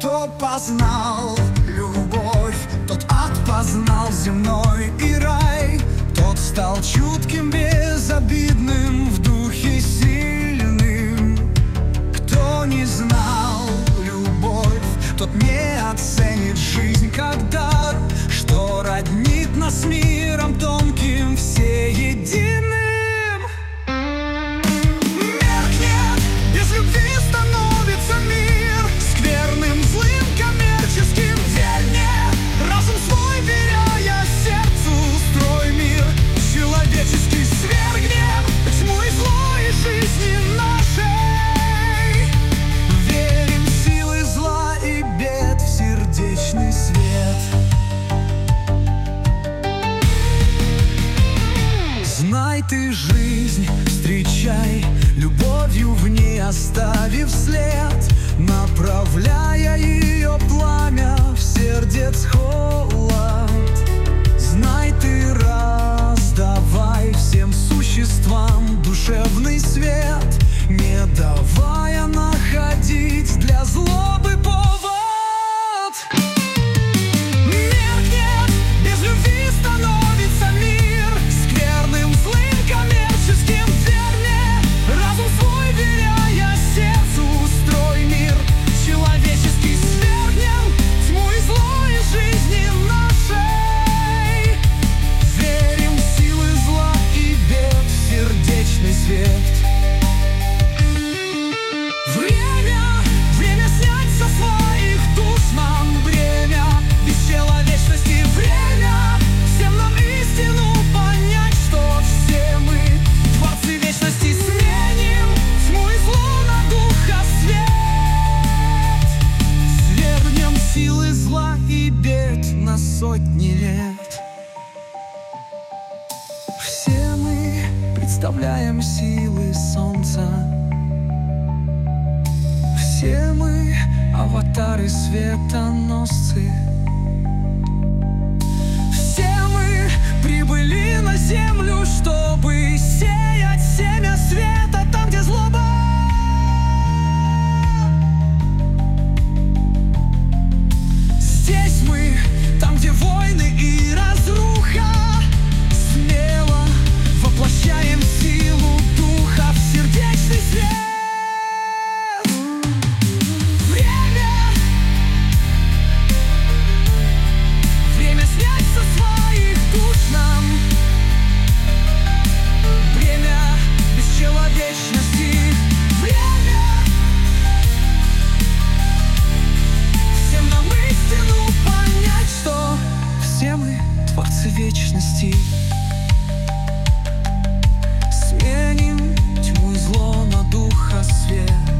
Кто познал любовь, тот отпознал земной и рай. Тот стал чутким, безобидным, в духе сильным. Кто не знал любовь, тот не оценит жизнь как дар, что роднит нас миром тонким, всеединым. Меркнет, без любви становится мир скверным, злым, коммерческим. Вернее, разум свой веряя сердцу, строй мир человеческий. Свергнем тьму и зло из жизни нашей. Верим в силы зла и бед, в сердечный свет. Знай ты жизнь, встречай любовью в ней, оставив след, направляя ее пламя в сердец холод. Знай ты, раздавай всем существам душевный свет, не давая находить для злобы повод. Меркнет, без любви становится мир скверным, злым, коммерческим. Вернее, разум свой веряя сердцу, строй мир человеческий. Свергнем тьму и зло из жизни нашей. Верим в силы зла и бед, в сердечный свет. Время снять со своих душ нам бремя бесчеловечности. Время всем нам истину понять, что все мы творцы вечности. Сменим тьму и зло на духа свет. Свергнем силы зла и бед на сотни лет. Все мы представляем силы солнца. Все мы аватары светоносцы. Все мы прибыли на землю, чтобы сеять семя света там, где злоба. Здесь мы, там, где войны и разруха. Смело воплощаем силу духа в сердечный свет. Время снять со своих душ нам бремя бесчеловечности. Время всем нам истину понять, что все мы творцы вечности. Сменим тьму и зло на духа свет.